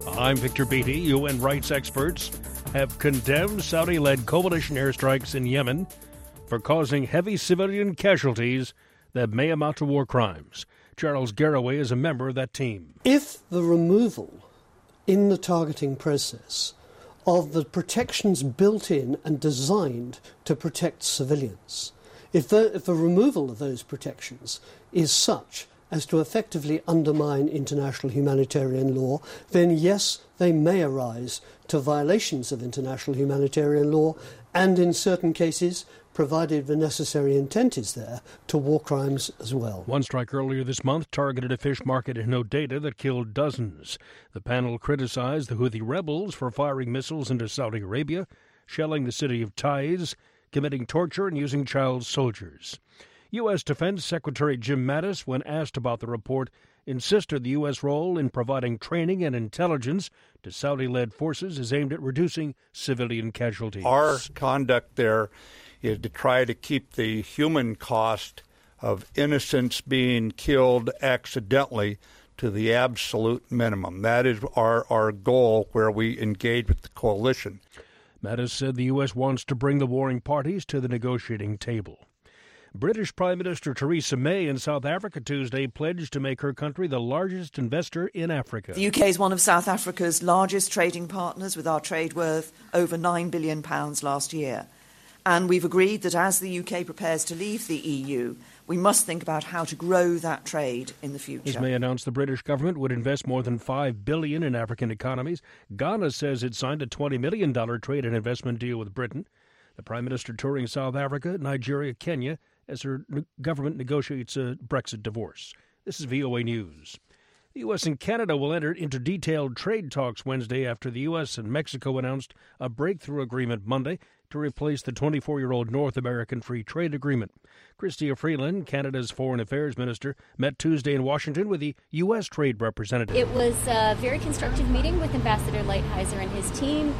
I'm Victor Beatty. UN rights experts have condemned Saudi-led coalition airstrikes in Yemen for causing heavy civilian casualties that may amount to war crimes. Charles Garraway is a member of that team. If the removal in the targeting process of the protections built in and designed to protect civilians, if the removal of those protections is such as to effectively undermine international humanitarian law, then yes, they may arise to violations of international humanitarian law and, in certain cases, provided the necessary intent is there, to war crimes as well. One strike earlier this month targeted a fish market in Hodeidah that killed dozens. The panel criticized the Houthi rebels for firing missiles into Saudi Arabia, shelling the city of Taiz, committing torture, and using child soldiers. U.S. Defense Secretary Jim Mattis, when asked about the report, insisted the U.S. role in providing training and intelligence to Saudi-led forces is aimed at reducing civilian casualties. Our conduct there is to try to keep the human cost of innocents being killed accidentally to the absolute minimum. That is our goal where we engage with the coalition. Mattis said the U.S. wants to bring the warring parties to the negotiating table. British Prime Minister Theresa May in South Africa Tuesday pledged to make her country the largest investor in Africa. The UK is one of South Africa's largest trading partners, with our trade worth over £9 billion last year. And we've agreed that as the UK prepares to leave the EU, we must think about how to grow that trade in the future. As May announced, the British government would invest more than $5 billion in African economies. Ghana says it signed a $20 million trade and investment deal with Britain. The Prime Minister touring South Africa, Nigeria, Kenya, as her government negotiates a Brexit divorce. This is VOA News. The U.S. and Canada will enter into detailed trade talks Wednesday after the U.S. and Mexico announced a breakthrough agreement Monday to replace the 24-year-old North American Free Trade Agreement. Chrystia Freeland, Canada's Foreign Affairs Minister, met Tuesday in Washington with the U.S. Trade Representative. It was a very constructive meeting with Ambassador Lighthizer and his team,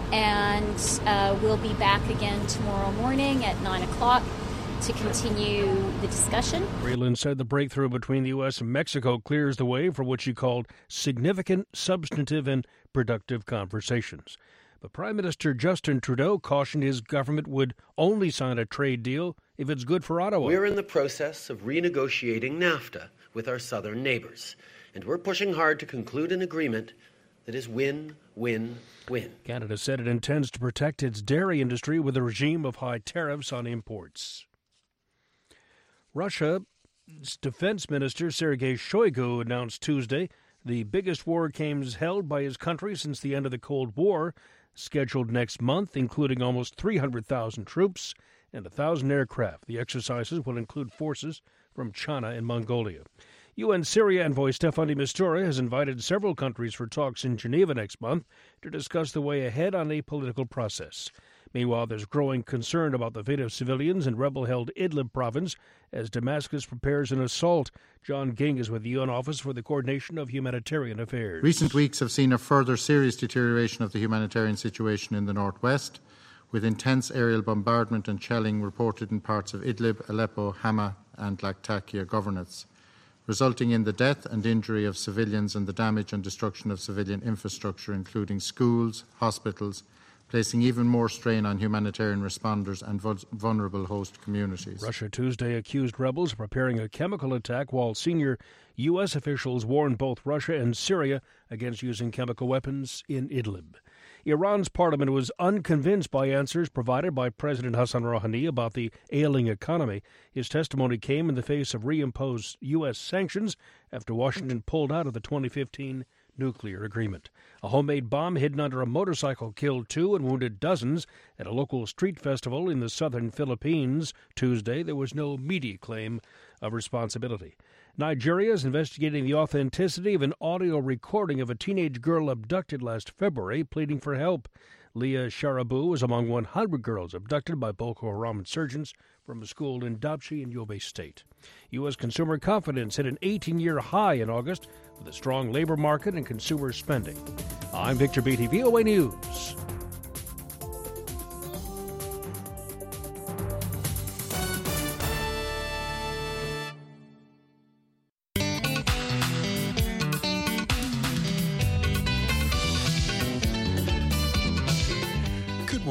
and we'll be back again tomorrow morning at 9 o'clock to continue the discussion. Freeland said the breakthrough between the U.S. and Mexico clears the way for what she called significant, substantive, and productive conversations. But Prime Minister Justin Trudeau cautioned his government would only sign a trade deal if it's good for Ottawa. We're in the process of renegotiating NAFTA with our southern neighbours, and we're pushing hard to conclude an agreement that is win-win-win. Canada said it intends to protect its dairy industry with a regime of high tariffs on imports. Russia's Defense Minister Sergei Shoigu announced Tuesday the biggest war games held by his country since the end of the Cold War, scheduled next month, including almost 300,000 troops and 1,000 aircraft. The exercises will include forces from China and Mongolia. UN Syria envoy Staffan de Mistura has invited several countries for talks in Geneva next month to discuss the way ahead on a political process. Meanwhile, there's growing concern about the fate of civilians in rebel-held Idlib province as Damascus prepares an assault. John Ging is with the UN Office for the Coordination of Humanitarian Affairs. Recent weeks have seen a further serious deterioration of the humanitarian situation in the northwest, with intense aerial bombardment and shelling reported in parts of Idlib, Aleppo, Hama and Latakia governorates, resulting in the death and injury of civilians and the damage and destruction of civilian infrastructure, including schools, hospitals, placing even more strain on humanitarian responders and vulnerable host communities. Russia Tuesday accused rebels of preparing a chemical attack, while senior U.S. officials warned both Russia and Syria against using chemical weapons in Idlib. Iran's parliament was unconvinced by answers provided by President Hassan Rouhani about the ailing economy. His testimony came in the face of reimposed U.S. sanctions after Washington pulled out of the 2015 nuclear agreement. A homemade bomb hidden under a motorcycle killed 2 and wounded dozens at a local street festival in the southern Philippines Tuesday. There was no immediate claim of responsibility. Nigeria is investigating the authenticity of an audio recording of a teenage girl abducted last February, pleading for help. Leah Sharabu was among 100 girls abducted by Boko Haram insurgents from a school in Dapchi in Yobe State. U.S. consumer confidence hit an 18-year high in August with a strong labor market and consumer spending. I'm Victor Beatty, VOA News.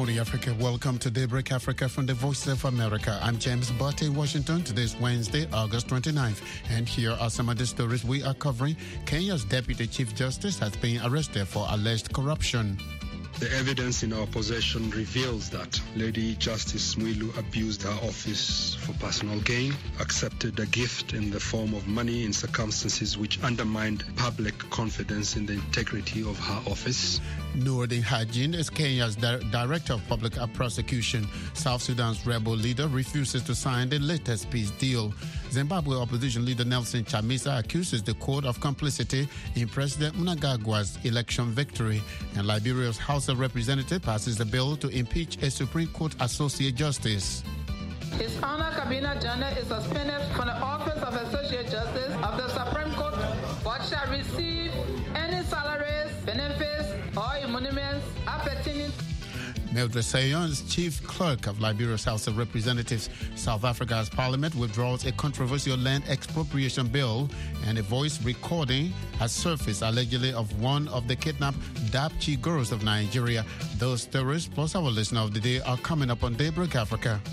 Good morning, Africa. Welcome to Daybreak Africa from the Voice of America. I'm James Butte in Washington. Today's Wednesday, August 29th. And here are some of the stories we are covering. Kenya's Deputy Chief Justice has been arrested for alleged corruption. The evidence in our possession reveals that Lady Justice Mwilu abused her office for personal gain, accepted a gift in the form of money in circumstances which undermined public confidence in the integrity of her office. Noordin Haji is Kenya's Director of Public Prosecution. South Sudan's rebel leader refuses to sign the latest peace deal. Zimbabwe opposition leader Nelson Chamisa accuses the court of complicity in President Mnangagwa's election victory. And Liberia's House of Representatives passes a bill to impeach a Supreme Court Associate Justice. His Honor Kabina Janneh is suspended from the office of Associate Justice of the Supreme Court, but shall receive any salaries, benefits, or emoluments appertaining. Mildred Sayons, Chief Clerk of Liberia's House of Representatives. South Africa's parliament withdraws a controversial land expropriation bill, and a voice recording has surfaced allegedly of one of the kidnapped Dapchi girls of Nigeria. Those stories, plus our listener of the day, are coming up on Daybreak Africa.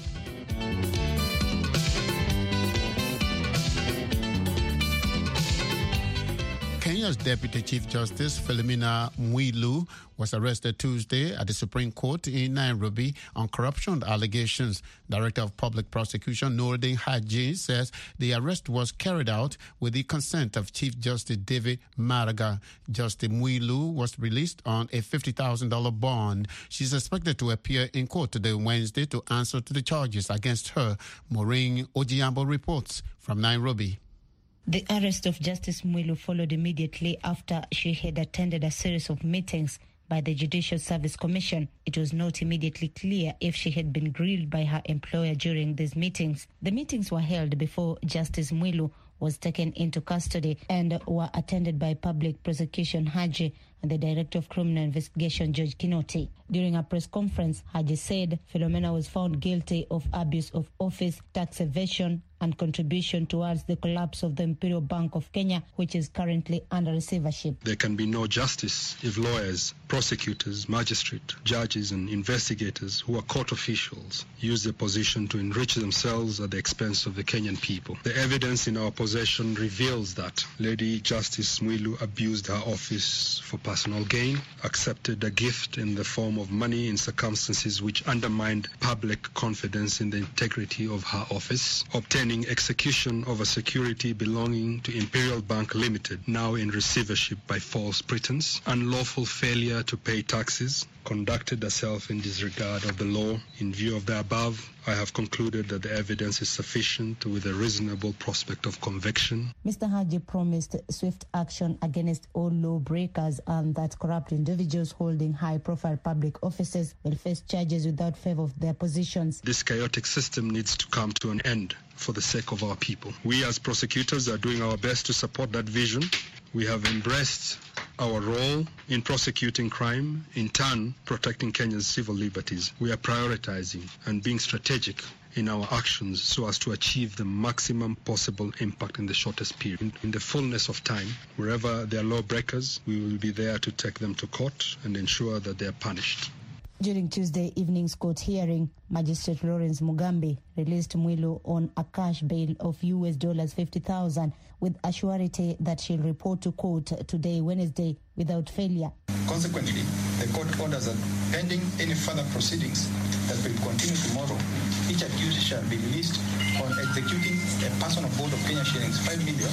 Kenya's Deputy Chief Justice Philomena Mwilu was arrested Tuesday at the Supreme Court in Nairobi on corruption allegations. Director of Public Prosecution Noordin Haji says the arrest was carried out with the consent of Chief Justice David Maraga. Justice Mwilu was released on a $50,000 bond. She's expected to appear in court today, Wednesday, to answer to the charges against her. Maureen Ojiambo reports from Nairobi. The arrest of Justice Mwilu followed immediately after she had attended a series of meetings by the Judicial Service Commission. It was not immediately clear if she had been grilled by her employer during these meetings. The meetings were held before Justice Mwilu was taken into custody and were attended by Public Prosecution Haji and the Director of Criminal Investigation, George Kinoti. During a press conference, Haji said Philomena was found guilty of abuse of office, tax evasion, and contribution towards the collapse of the Imperial Bank of Kenya, which is currently under receivership. There can be no justice if lawyers, prosecutors, magistrates, judges, and investigators who are court officials use their position to enrich themselves at the expense of the Kenyan people. The evidence in our possession reveals that Lady Justice Mwilu abused her office for personal gain, accepted a gift in the form of money in circumstances which undermined public confidence in the integrity of her office, obtained execution of a security belonging to Imperial Bank Limited, now in receivership by false pretense, unlawful failure to pay taxes, conducted herself in disregard of the law. In view of the above, I have concluded that the evidence is sufficient with a reasonable prospect of conviction. Mr. Haji promised swift action against all lawbreakers and that corrupt individuals holding high-profile public offices will face charges without favor of their positions. This chaotic system needs to come to an end for the sake of our people. We as prosecutors are doing our best to support that vision. We have embraced our role in prosecuting crime, in turn protecting Kenya's civil liberties. We are prioritizing and being strategic in our actions so as to achieve the maximum possible impact in the shortest period. In the fullness of time, wherever there are lawbreakers, we will be there to take them to court and ensure that they are punished. During Tuesday evening's court hearing, Magistrate Lawrence Mugambi released Mwilu on a cash bail of US $50,000 with a surety that she'll report to court today, Wednesday, without failure. Consequently, the court orders that pending any further proceedings that will continue tomorrow, each accused shall be released on executing a personal bond of Kenya shillings 5 million.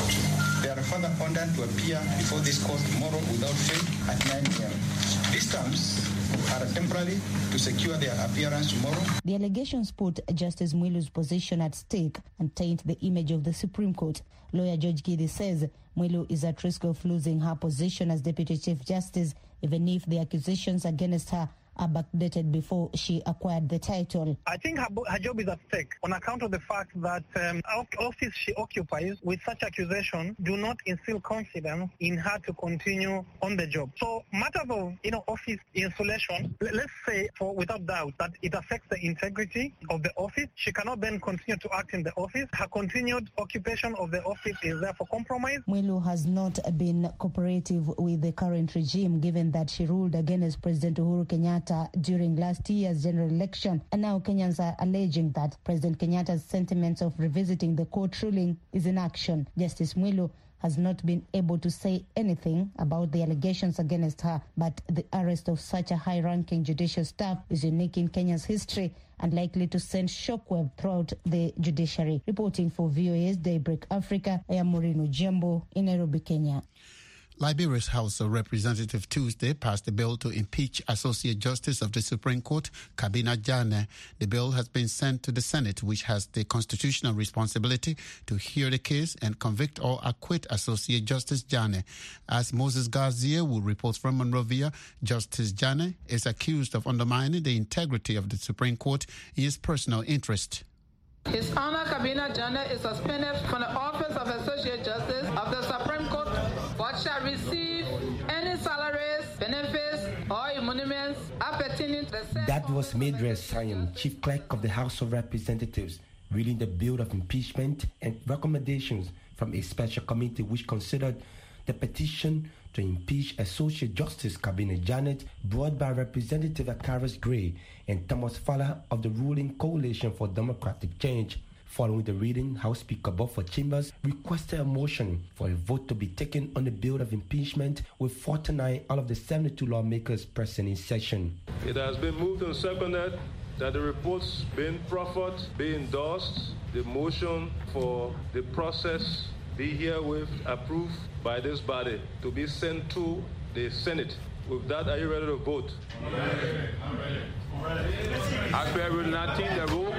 They are further ordered to appear before this court tomorrow without fail at 9 a.m. These terms are temporary to secure their appearance tomorrow. The allegations put Justice Mwilu's position at stake and taint the image of the Supreme Court. Lawyer George Gidi says Mwilu is at risk of losing her position as Deputy Chief Justice, even if the accusations against her are backdated before she acquired the title. I think her job is at stake on account of the fact that office she occupies with such accusation do not instill confidence in her to continue on the job. So matters of office insulation, let's say without doubt that it affects the integrity of the office. She cannot then continue to act in the office. Her continued occupation of the office is therefore compromised. Mwilu has not been cooperative with the current regime, given that she ruled against President Uhuru Kenyatta Kenyatta during last year's general election. And now Kenyans are alleging that President Kenyatta's sentiments of revisiting the court ruling is in action. Justice Mwilu has not been able to say anything about the allegations against her, but the arrest of such a high-ranking judicial staff is unique in Kenya's history and likely to send shockwave throughout the judiciary. Reporting for VOA's Daybreak Africa, I am Morino Jembo in Nairobi, Kenya. Liberia's House of Representatives Tuesday passed a bill to impeach Associate Justice of the Supreme Court, Kabina Jane. The bill has been sent to the Senate, which has the constitutional responsibility to hear the case and convict or acquit Associate Justice Jane. As Moses Garcia will report from Monrovia, Justice Jane is accused of undermining the integrity of the Supreme Court in his personal interest. His Honor Kabina Jane is suspended from the office of Associate Justice of the Supreme Court, but shall receive any salaries, benefits, or emoluments appertaining to the... That was Madre Sion, Chief Clerk of the House of Representatives, reading the bill of impeachment and recommendations from a special committee which considered the petition to impeach Associate Justice Kabina Jane brought by Representative Akaris Gray and Thomas Fowler of the ruling Coalition for Democratic Change. Following the reading, House Speaker Buford Chambers requested a motion for a vote to be taken on the bill of impeachment with 49 out of the 72 lawmakers present in session. It has been moved and seconded that the reports being proffered be endorsed. The motion for the process be herewith approved by this body to be sent to the Senate. With that, are you ready to vote? I'm ready. As per Rule 19, a roll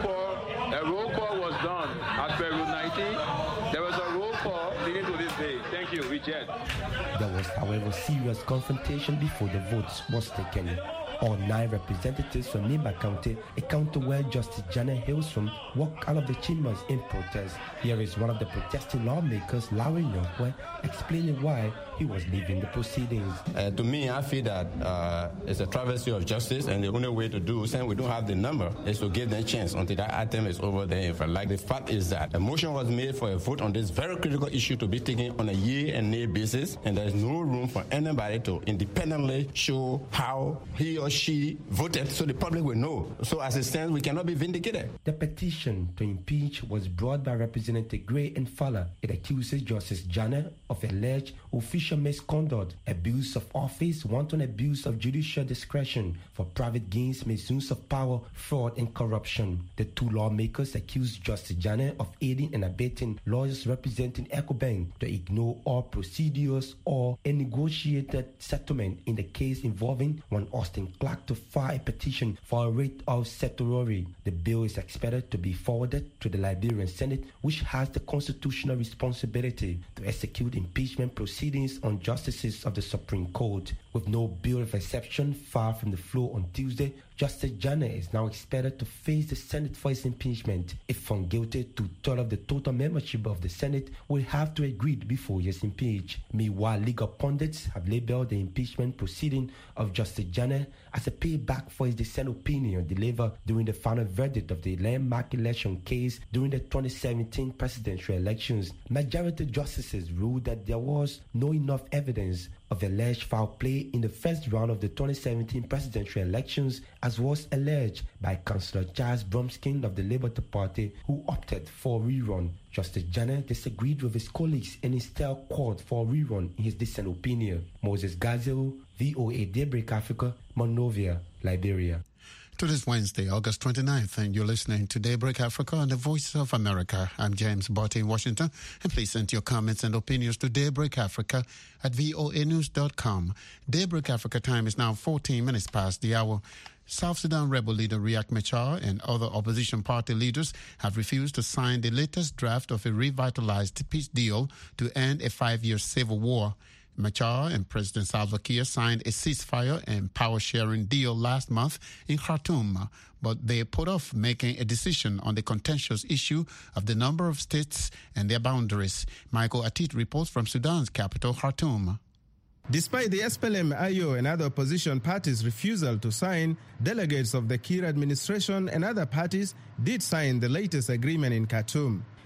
call was done. As per Rule 19, there was a roll call leading to this day. Thank you. Reject. There was, however, serious confrontation before the votes was taken. All 9 representatives from Nimba County, a county where Justice Jane hails from, walked out of the chambers in protest. Here is one of the protesting lawmakers, Larry Nyokwe, explaining why he was leaving the proceedings. To me, I feel that it's a travesty of justice, and the only way to do, since we don't have the number, is to give them a chance until that item is over there. If I like, the fact is that a motion was made for a vote on this very critical issue to be taken on a yea and nay basis, and there is no room for anybody to independently show how he or she voted, so the public will know. So as it stands, we cannot be vindicated. The petition to impeach was brought by Representative Gray and Fowler. It accuses Justice Jane of alleged official misconduct, abuse of office, wanton abuse of judicial discretion for private gains, misuse of power, fraud, and corruption. The 2 lawmakers accused Justice Jane of aiding and abetting lawyers representing Ecobank to ignore all procedures or a negotiated settlement in the case involving one Austin Clark to file a petition for a writ of certiorari. The bill is expected to be forwarded to the Liberian Senate, which has the constitutional responsibility to execute impeachment proceedings on justices of the Supreme Court. With no bill of exception far from the floor on Tuesday, Justice Jane is now expected to face the Senate for his impeachment. If found guilty, 2/3 of the total membership of the Senate will have to agree before he is impeached. Meanwhile, legal pundits have labeled the impeachment proceeding of Justice Jane as a payback for his dissent opinion delivered during the final verdict of the landmark election case during the 2017 presidential elections. Majority justices ruled that there was no enough evidence of alleged foul play in the first round of the 2017 presidential elections, as was alleged by Councillor Charles Bromskin of the Labour Party, who opted for a rerun. Justice Jane disagreed with his colleagues and instead called for a rerun in his dissent opinion. Moses Gazelle, VOA Daybreak Africa, Monrovia, Liberia. To this Wednesday, August 29th, and you're listening to Daybreak Africa on the Voice of America. I'm James Botte in Washington, and please send your comments and opinions to Daybreak Africa at voanews.com. Daybreak Africa time is now 14 minutes past the hour. South Sudan rebel leader Riek Machar and other opposition party leaders have refused to sign the latest draft of a revitalized peace deal to end a 5-year civil war. Machar and President Salva Kiir signed a ceasefire and power-sharing deal last month in Khartoum, but they put off making a decision on the contentious issue of the number of states and their boundaries. Michael Atit reports from Sudan's capital, Khartoum. Despite the SPLM-IO and other opposition parties' refusal to sign, delegates of the Kiir administration and other parties did sign the latest agreement in Khartoum.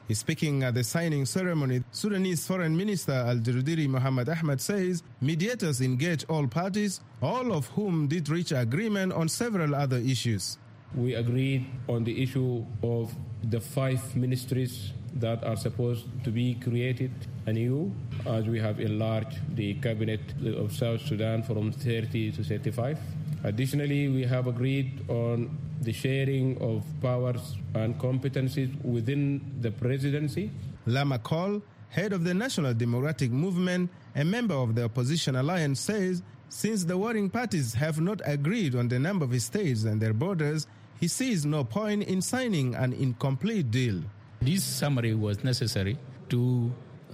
Speaking at the signing ceremony, Sudanese Foreign Minister Al-Dirdiri Mohammed Ahmed says mediators engage all parties, all of whom did reach agreement on several other issues. We agreed on the issue of the 5 ministries that are supposed to be created anew, as we have enlarged the cabinet of South Sudan from 30 to 35. Additionally, we have agreed on the sharing of powers and competencies within the presidency. Lama Cole, head of the National Democratic Movement, a member of the opposition alliance, says since the warring parties have not agreed on the number of states and their borders, he sees no point in signing an incomplete deal. This summary was necessary to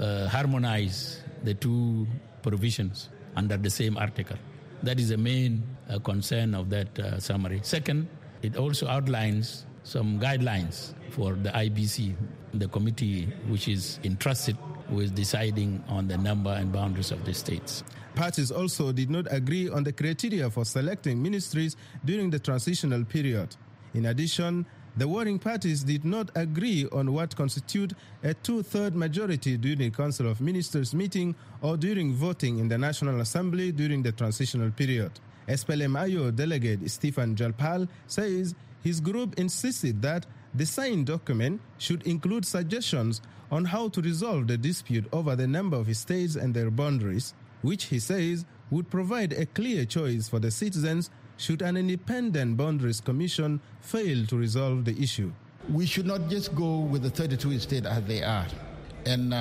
harmonize the 2 provisions under the same article. That is the main concern of that summary. Second, it also outlines some guidelines for the IBC, the committee which is entrusted with deciding on the number and boundaries of the states. Parties also did not agree on the criteria for selecting ministries during the transitional period. In addition, the warring parties did not agree on what constitute a 2/3 majority during the Council of Ministers meeting or during voting in the National Assembly during the transitional period. SPLM-IO delegate Stephen Jalpal says his group insisted that the signed document should include suggestions on how to resolve the dispute over the number of states and their boundaries, which he says would provide a clear choice for the citizens should an independent boundaries commission fail to resolve the issue. We should not just go with the 32 states as they are. And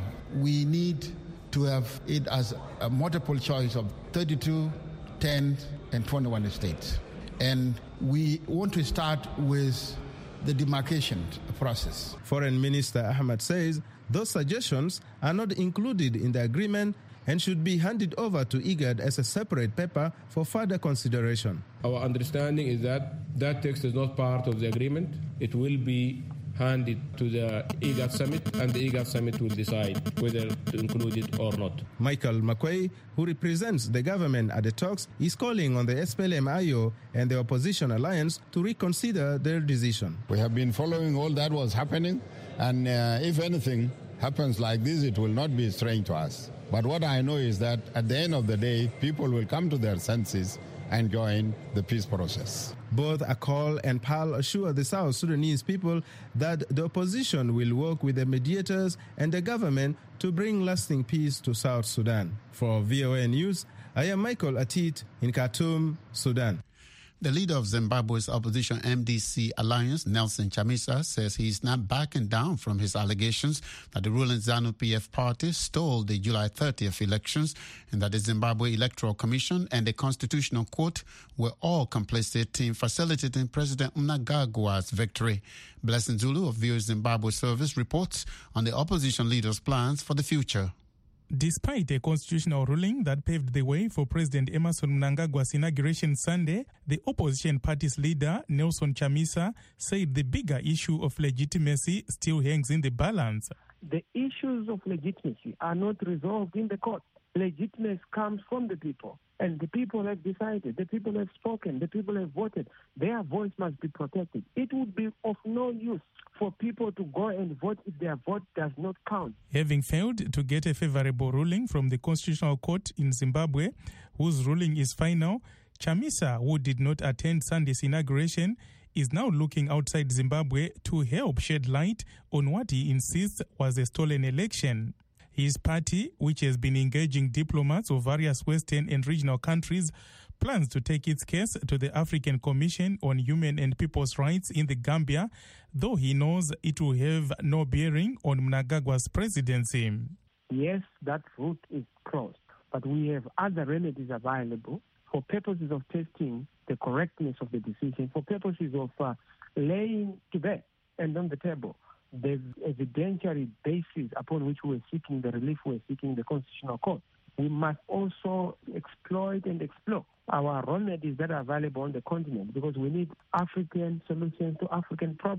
we need to have it as a multiple choice of 32, 10, and 21 states. And we want to start with the demarcation process. Foreign Minister Ahmed says those suggestions are not included in the agreement and should be handed over to IGAD as a separate paper for further consideration. Our understanding is that that text is not part of the agreement. It will be handed to the IGAD summit, and the IGAD summit will decide whether to include it or not. Michael McQuay, who represents the government at the talks, is calling on the SPLM-IO and the opposition alliance to reconsider their decision. We have been following all that was happening, and if anything happens like this, it will not be strange to us. But what I know is that at the end of the day, people will come to their senses and join the peace process. Both Akol and Pal assure the South Sudanese people that the opposition will work with the mediators and the government to bring lasting peace to South Sudan. For VOA News, I am Michael Atit in Khartoum, Sudan. The leader of Zimbabwe's opposition MDC alliance, Nelson Chamisa, says he is not backing down from his allegations that the ruling ZANU-PF party stole the July 30th elections and that the Zimbabwe Electoral Commission and the Constitutional Court were all complicit in facilitating President Mnangagwa's victory. Blessing Zulu of VOA Zimbabwe Service reports on the opposition leader's plans for the future. Despite a constitutional ruling that paved the way for President Emmerson Mnangagwa's inauguration Sunday, the opposition party's leader, Nelson Chamisa, said the bigger issue of legitimacy still hangs in the balance. The issues of legitimacy are not resolved in the court. Legitimacy comes from the people, and the people have decided, the people have spoken, the people have voted. Their voice must be protected. It would be of no use for people to go and vote if their vote does not count. Having failed to get a favorable ruling from the Constitutional Court in Zimbabwe, whose ruling is final, Chamisa, who did not attend Sunday's inauguration, is now looking outside Zimbabwe to help shed light on what he insists was a stolen election. His party, which has been engaging diplomats of various Western and regional countries, plans to take its case to the African Commission on Human and People's Rights in the Gambia, though he knows it will have no bearing on Mnangagwa's presidency. Yes, that route is closed, but we have other remedies available for purposes of testing the correctness of the decision, for purposes of laying to bed and on the table the evidentiary basis upon which we're seeking the relief we're seeking in the Constitutional Court. We must also exploit and explore our remedies that are available on the continent, because we need African solutions to African problems.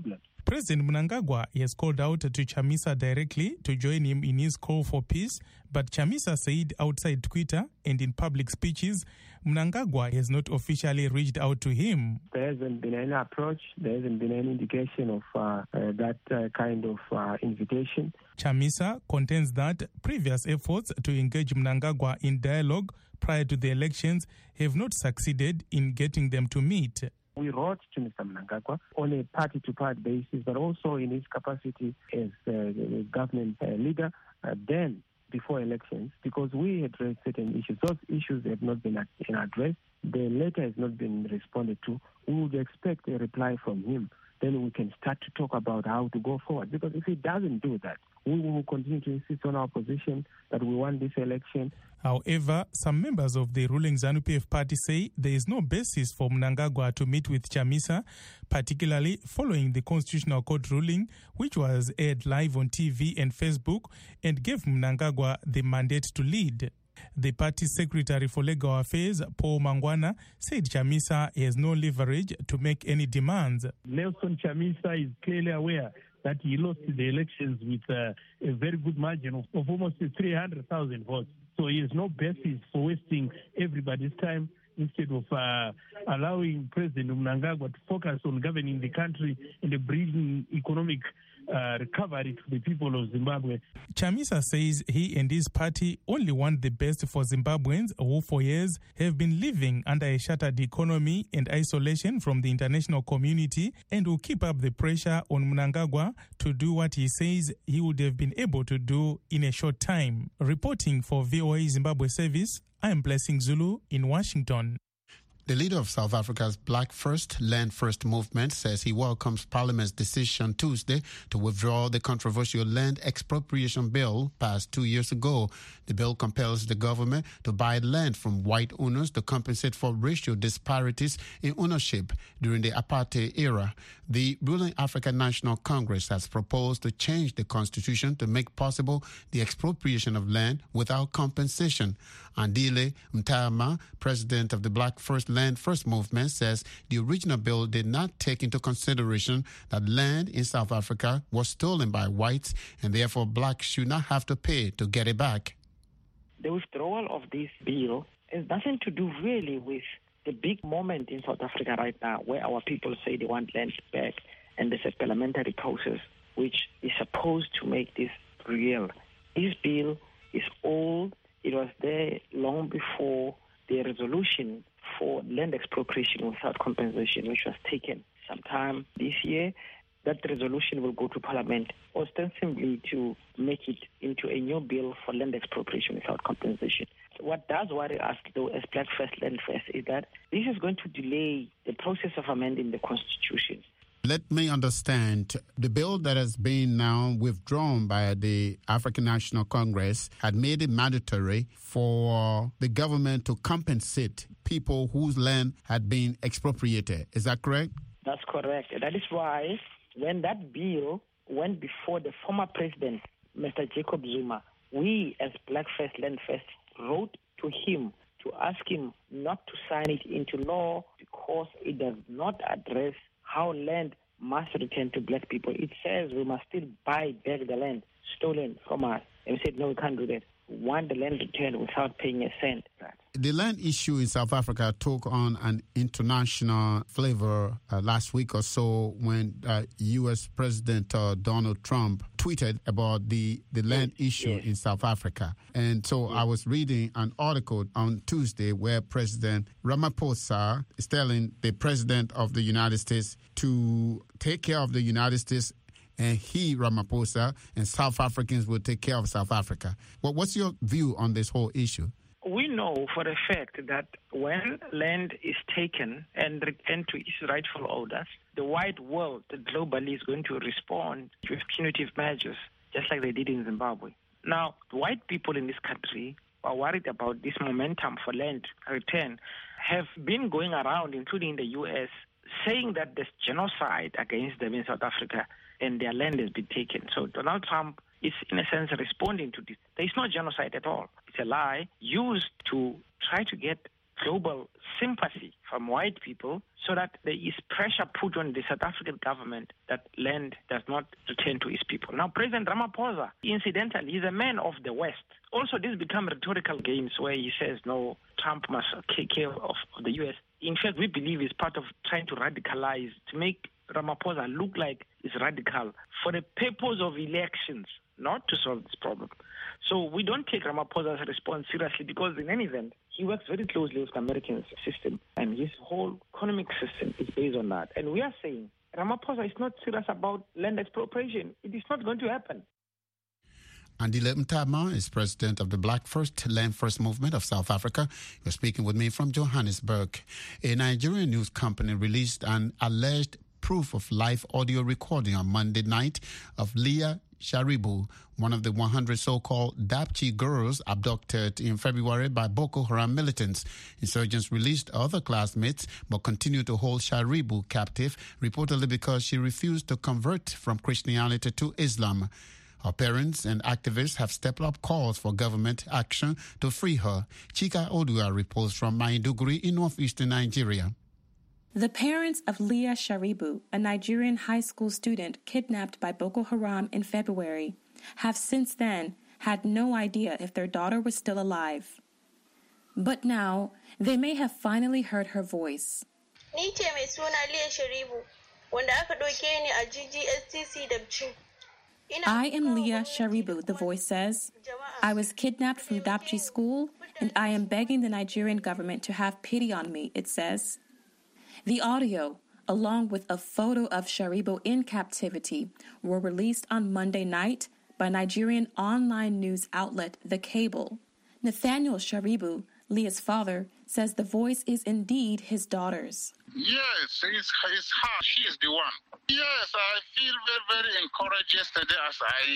President Mnangagwa has called out to Chamisa directly to join him in his call for peace, but Chamisa said outside Twitter and in public speeches, Mnangagwa has not officially reached out to him. There hasn't been any approach. There hasn't been any indication of that kind of invitation. Chamisa contends that previous efforts to engage Mnangagwa in dialogue prior to the elections have not succeeded in getting them to meet. We wrote to Mr. Mnangagwa on a party-to-party basis, but also in his capacity as the government leader, then before elections, because we had raised certain issues. Those issues have not been addressed. The letter has not been responded to. We would expect a reply from him. Then we can start to talk about how to go forward. Because if he doesn't do that, we will continue to insist on our position that we want this election. However, some members of the ruling ZANU-PF party say there is no basis for Mnangagwa to meet with Chamisa, particularly following the Constitutional Court ruling, which was aired live on TV and Facebook and gave Mnangagwa the mandate to lead. The party's Secretary for Legal Affairs, Paul Mangwana, said Chamisa has no leverage to make any demands. Nelson Chamisa is clearly aware that he lost the elections with a very good margin of almost 300,000 votes. So he has no basis for wasting everybody's time instead of allowing President Mnangagwa to focus on governing the country and bringing economic recovery to the people of Zimbabwe. Chamisa says he and his party only want the best for Zimbabweans who for years have been living under a shattered economy and isolation from the international community, and will keep up the pressure on Mnangagwa to do what he says he would have been able to do in a short time. Reporting for VOA Zimbabwe Service, I am Blessing Zulu in Washington. The leader of South Africa's Black First, Land First movement says he welcomes Parliament's decision Tuesday to withdraw the controversial land expropriation bill passed 2 years ago. The bill compels the government to buy land from white owners to compensate for racial disparities in ownership during the apartheid era. The ruling African National Congress has proposed to change the constitution to make possible the expropriation of land without compensation. Andile Mtama, president of the Black First Land First movement, says the original bill did not take into consideration that land in South Africa was stolen by whites and therefore blacks should not have to pay to get it back. The withdrawal of this bill has nothing to do really with the big moment in South Africa right now where our people say they want land back, and there's a parliamentary process which is supposed to make this real. This bill is old. It was there long before the resolution for land expropriation without compensation, which was taken sometime this year. That resolution will go to Parliament ostensibly to make it into a new bill for land expropriation without compensation. What does worry us, though, as Black First Land First, is that this is going to delay the process of amending the Constitution. Let me understand, the bill that has been now withdrawn by the African National Congress had made it mandatory for the government to compensate people whose land had been expropriated. Is that correct? That's correct. That is why when that bill went before the former president, Mr. Jacob Zuma, we as Black First Land First wrote to him to ask him not to sign it into law because it does not address how land must return to black people. It says we must still buy back the land stolen from us. And we said, no, we can't do that. We want the land returned without paying a cent. The land issue in South Africa took on an international flavor last week or so when U.S. President Donald Trump tweeted about the land issue in South Africa. And so I was reading an article on Tuesday where President Ramaphosa is telling the President of the United States to take care of the United States, and he, Ramaphosa, and South Africans will take care of South Africa. Well, what's your view on this whole issue? We know for a fact that when land is taken and returned to its rightful owners, the white world globally is going to respond with punitive measures, just like they did in Zimbabwe. Now, the white people in this country are worried about this momentum for land return, have been going around, including in the U.S., saying that there's genocide against them in South Africa and their land has been taken. So Donald Trump is, in a sense, responding to this. There is no genocide at all. It's a lie used to try to get global sympathy from white people so that there is pressure put on the South African government that land does not return to its people. Now, President Ramaphosa, incidentally, is a man of the West. Also, this become rhetorical games where he says, no, Trump must take care of the U.S. In fact, we believe it's part of trying to radicalize, to make Ramaphosa look like he's radical for the purpose of elections, not to solve this problem. So we don't take Ramaphosa's response seriously because in any event, he works very closely with the American system and his whole economic system is based on that. And we are saying Ramaphosa is not serious about land expropriation. It is not going to happen. Andile Mtama is president of the Black First, Land First movement of South Africa. You're speaking with me from Johannesburg. A Nigerian news company released an alleged proof of live audio recording on Monday night of Leah Sharibu, one of the 100 so-called Dapchi girls abducted in February by Boko Haram militants. Insurgents released other classmates but continued to hold Sharibu captive, reportedly because she refused to convert from Christianity to Islam. Her parents and activists have stepped up calls for government action to free her. Chika Odua reports from Maiduguri in northeastern Nigeria. The parents of Leah Sharibu, a Nigerian high school student kidnapped by Boko Haram in February, have since then had no idea if their daughter was still alive. But now, they may have finally heard her voice. I am Leah Sharibu, the voice says. I was kidnapped from Dapchi school, and I am begging the Nigerian government to have pity on me, it says. The audio, along with a photo of Sharibu in captivity, were released on Monday night by Nigerian online news outlet The Cable. Nathaniel Sharibu, Leah's father, says the voice is indeed his daughter's. Yes, it's her. She is the one. Yes, I feel very, very encouraged yesterday as I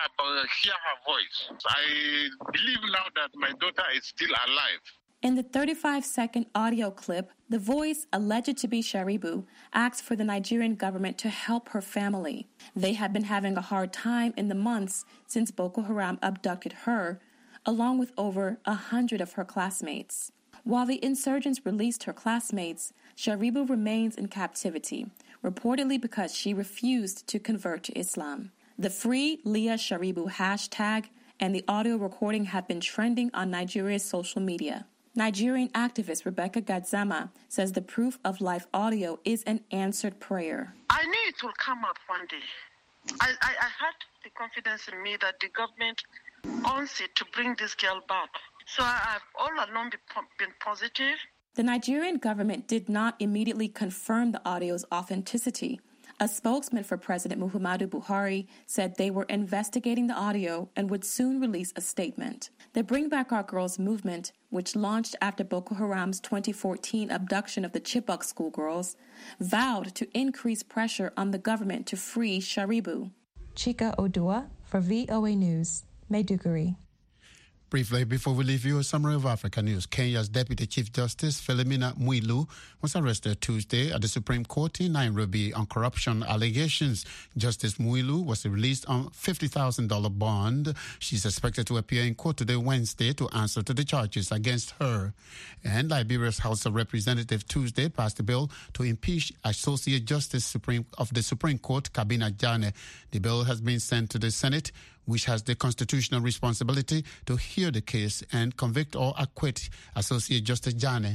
hear her voice. I believe now that my daughter is still alive. In the 35-second audio clip, the voice, alleged to be Sharibu, asks for the Nigerian government to help her family. They have been having a hard time in the months since Boko Haram abducted her, along with over 100 of her classmates. While the insurgents released her classmates, Sharibu remains in captivity, reportedly because she refused to convert to Islam. The Free Leah Sharibu hashtag and the audio recording have been trending on Nigeria's social media. Nigerian activist Rebecca Gadzama says the proof of live audio is an answered prayer. I knew it will come up one day. I had the confidence in me that the government wants it to bring this girl back. So I've all along been positive. The Nigerian government did not immediately confirm the audio's authenticity. A spokesman for President Muhammadu Buhari said they were investigating the audio and would soon release a statement. The Bring Back Our Girls movement, which launched after Boko Haram's 2014 abduction of the Chibok schoolgirls, vowed to increase pressure on the government to free Sharibu. Chika Odua for VOA News, Maiduguri. Briefly, before we leave you, a summary of Africa news. Kenya's Deputy Chief Justice Philomena Mwilu was arrested Tuesday at the Supreme Court in Nairobi on corruption allegations. Justice Mwilu was released on $50,000 bond. She's expected to appear in court today, Wednesday, to answer to the charges against her. And Liberia's House of Representatives Tuesday passed a bill to impeach Associate Justice of the Supreme Court, Kabina Jane. The bill has been sent to the Senate, which has the constitutional responsibility to hear the case and convict or acquit Associate Justice Jane.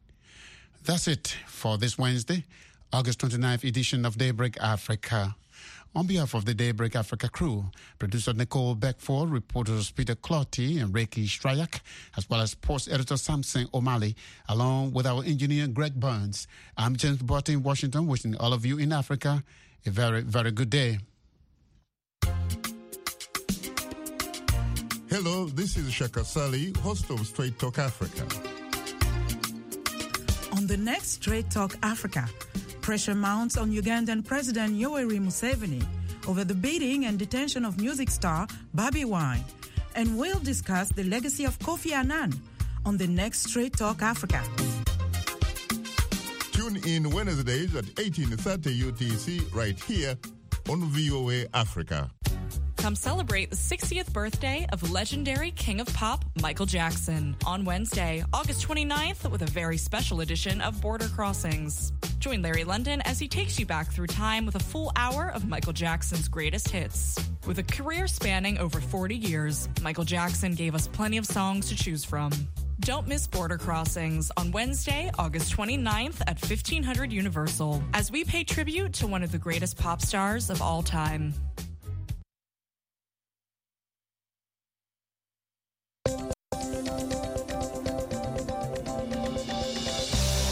That's it for this Wednesday, August 29th edition of Daybreak Africa. On behalf of the Daybreak Africa crew, producer Nicole Beckford, reporters Peter Clotty and Reiki Strayak, as well as sports editor Samson O'Malley, along with our engineer Greg Burns, I'm James Butt in Washington, wishing all of you in Africa a very, very good day. Hello, this is Shaka Sali, host of Straight Talk Africa. On the next Straight Talk Africa, pressure mounts on Ugandan President Yoweri Museveni over the beating and detention of music star Bobi Wine. And we'll discuss the legacy of Kofi Annan on the next Straight Talk Africa. Tune in Wednesdays at 18:30 UTC right here on VOA Africa. come celebrate the 60th birthday of legendary King of Pop, Michael Jackson, on Wednesday, August 29th, with a very special edition of Border Crossings. Join Larry London as he takes you back through time with a full hour of Michael Jackson's greatest hits. With a career spanning over 40 years, Michael Jackson gave us plenty of songs to choose from. Don't miss Border Crossings on Wednesday, August 29th at 1500 Universal, as we pay tribute to one of the greatest pop stars of all time.